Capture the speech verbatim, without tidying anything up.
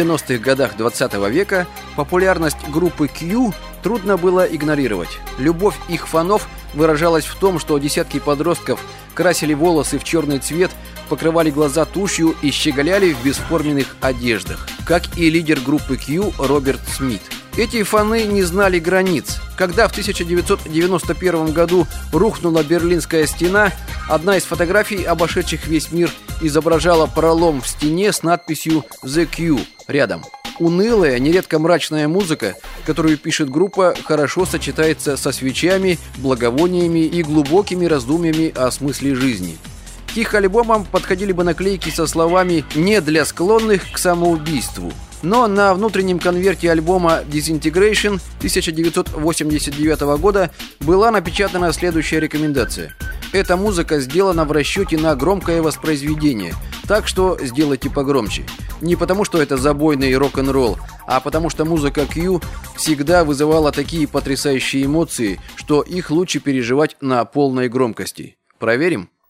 девяностых годах двадцатого века популярность группы Q трудно было игнорировать. Любовь их фанов выражалась в том, что десятки подростков красили волосы в черный цвет, покрывали глаза тушью и щеголяли в бесформенных одеждах, как и лидер группы Q Роберт Смит. Эти фаны не знали границ. Когда в тысяча девятьсот девяносто первом году рухнула Берлинская стена, одна из фотографий, обошедших весь мир, изображала пролом в стене с надписью «The Q» рядом. Унылая, нередко мрачная музыка, которую пишет группа, хорошо сочетается со свечами, благовониями и глубокими раздумьями о смысле жизни. К их альбомам подходили бы наклейки со словами «не для склонных к самоубийству». Но на внутреннем конверте альбома Disintegration тысяча девятьсот восемьдесят девятого года была напечатана следующая рекомендация. Эта музыка сделана в расчете на громкое воспроизведение, так что сделайте погромче. Не потому, что это забойный рок-н-ролл, а потому что музыка Q всегда вызывала такие потрясающие эмоции, что их лучше переживать на полной громкости. Проверим?